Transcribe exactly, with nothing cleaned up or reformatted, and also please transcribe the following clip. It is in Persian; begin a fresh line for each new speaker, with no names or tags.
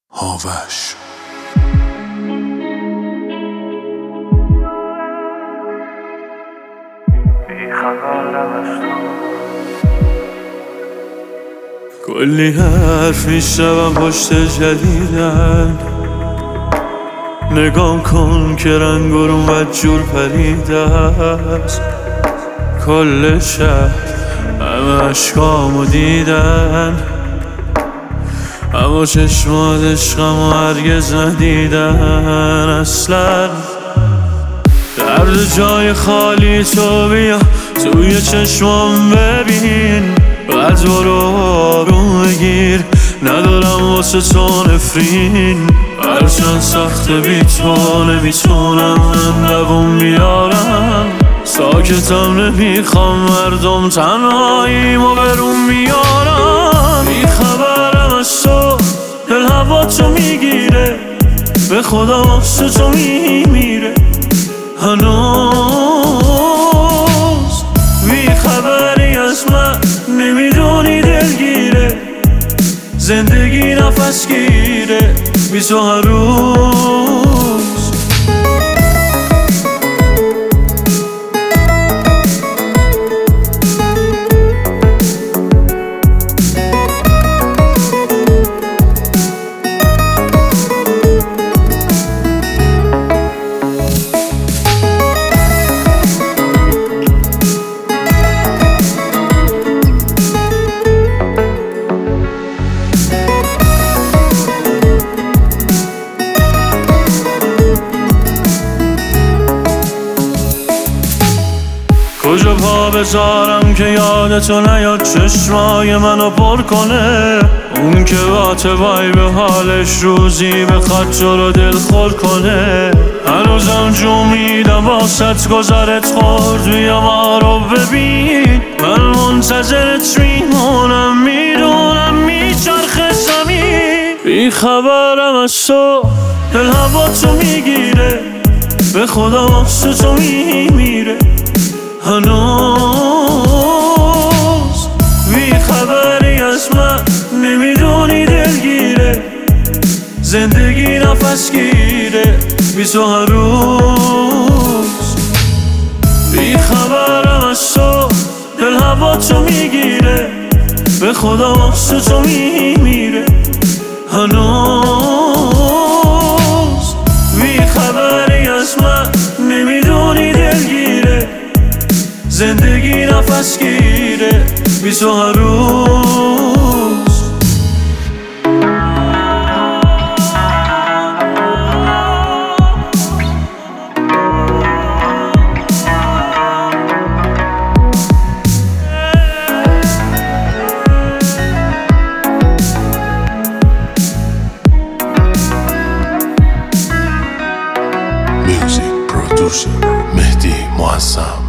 هاوش کلی حرف میشنوم پشت جدیدن، نگام کن که رنگ و رو بدجور پریده است. کل شهر همه عشقامو دیدن، اما چشمات عشقمو هرگز ندیدن اصلا. درد جای خالی تو بیا توی چشمام ببین، بعد برو آروم بگیر، ندارم واسه تو نفرین. هرچند سخته بی تو نمیتونم من دووم بیارم، ساکتم نمیخوام مردم تنهاییمو برون بیارم. بی خبرم از تو دل هوا تو میگیره، به خدا واسه تو میمیره هنوز. بی خبری از من نمیدونی دلگیره، زندگی نفس گیره بی تو هر روز. کجا پا بذارم که یادتو نیاد چشمای منو پر کنه، اون که وای به حالش روزی بخواد تو رو دل خور کنه. هنوزم جو میدم واسط گذرت خورد، بیا ما رو ببین، من منتظرت میمونم، میدونم میچرخه زمین. بی خبرم از تو دل هوا تو میگیره، به خدا واسه تو میمیره هنوز. بی خبری از من نمیدونی دلگیره، زندگی نفس گیره بی تو هر روز. بی خبرم از تو دل هوا تو میگیره، به خدا واسه تو میمیره هنوز. بی خبری از من نمیدونی دلگیره، زندگی نفس گیره بی تو هر روز.
Music producer مهدی معظم.